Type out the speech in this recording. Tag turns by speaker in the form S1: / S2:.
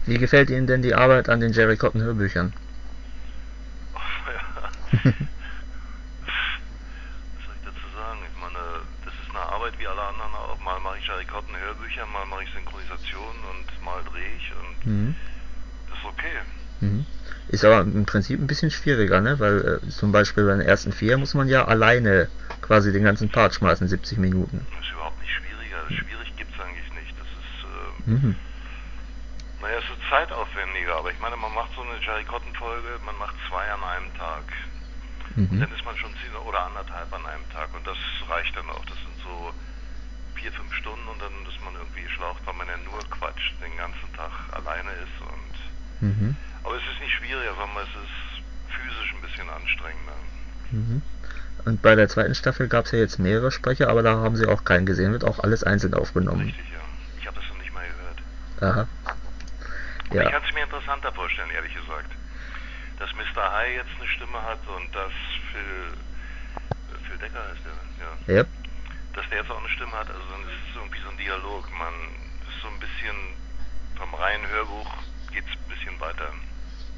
S1: Wie gefällt Ihnen denn die Arbeit an den Jerry Cotton Hörbüchern?
S2: Ja, was soll ich dazu sagen? Ich meine, das ist eine Arbeit wie alle anderen auch. Mal mache ich Jerry Cotton Hörbücher, mal mache ich Synchronisation und mal drehe ich und
S1: Mhm.
S2: das ist okay.
S1: Mhm. Ist aber im Prinzip ein bisschen schwieriger, ne? Weil zum Beispiel bei den ersten vier muss man ja alleine quasi den ganzen Part schmeißen, 70 Minuten.
S2: Das ist überhaupt nicht schwieriger. Schwierig gibt es eigentlich nicht. Das ist,
S1: Mhm.
S2: naja, es ist zeitaufwendiger, aber ich meine, man macht so eine Jerry Cotton Folge, man macht 2 an einem Tag. Und
S1: Mhm.
S2: dann ist man schon 10 oder anderthalb an einem Tag und das reicht dann auch. Das sind so 4, 5 Stunden und dann ist man irgendwie geschlaucht, weil man ja nur quatscht, den ganzen Tag alleine ist.
S1: Mhm.
S2: Aber es ist nicht schwieriger, sondern es ist physisch ein bisschen anstrengender.
S1: Mhm. Und bei der zweiten Staffel gab es ja jetzt mehrere Sprecher, aber da haben sie auch keinen gesehen, wird auch alles einzeln aufgenommen.
S2: Richtig, ja. Ich habe das noch nicht mal gehört.
S1: Aha.
S2: Aber ich
S1: Ja.
S2: kann es mir interessanter vorstellen, ehrlich gesagt. Dass Mr. High jetzt eine Stimme hat und dass Phil Decker heißt der, ja.
S1: Yep.
S2: Dass der jetzt auch eine Stimme hat, also dann ist es irgendwie so ein Dialog. Man ist so ein bisschen vom reinen Hörbuch geht's ein bisschen weiter.